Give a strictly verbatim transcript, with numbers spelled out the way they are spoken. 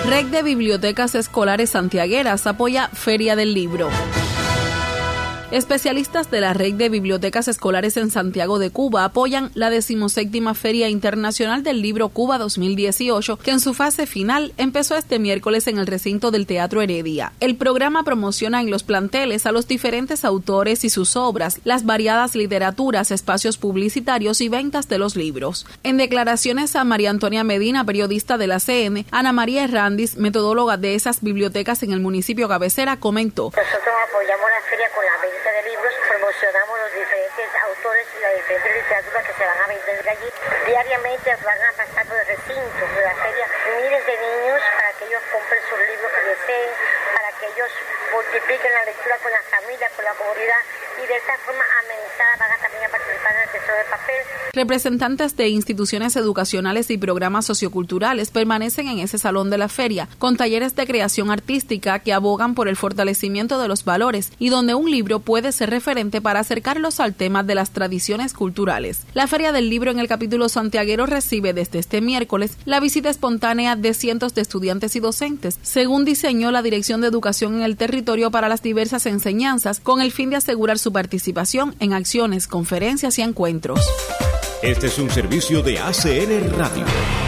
Red de Bibliotecas Escolares Santiagueras apoya Feria del Libro. Especialistas de la Red de Bibliotecas Escolares en Santiago de Cuba apoyan la decimoséptima Feria Internacional del Libro Cuba dos mil dieciocho, que en su fase final empezó este miércoles en el recinto del Teatro Heredia. El programa promociona en los planteles a los diferentes autores y sus obras, las variadas literaturas, espacios publicitarios y ventas de los libros. En declaraciones a María Antonia Medina, periodista de la C N, Ana María Hernández, metodóloga de esas bibliotecas en el municipio cabecera, comentó: Nosotros apoyamos la feria con la venta de libros, promocionamos los diferentes autores y las diferentes literaturas que se van a vender allí. Diariamente van a pasar por el recinto de la feria miles de niños para que ellos compren sus libros que deseen, para que ellos multipliquen la lectura con la familia, con la comunidad, y de esta forma amenizada van a también a participar en el tesoro de papel. Representantes de instituciones educacionales y programas socioculturales permanecen en ese salón de la feria, con talleres de creación artística que abogan por el fortalecimiento de los valores y donde un libro puede ser referente para acercarlos al tema de las tradiciones culturales. La Feria del Libro en el capítulo santiaguero recibe desde este miércoles la visita espontánea de cientos de estudiantes y docentes, según diseñó la Dirección de Educación en el territorio para las diversas enseñanzas, con el fin de asegurar su participación en acciones, conferencias y encuentros. Este es un servicio de A C N Radio.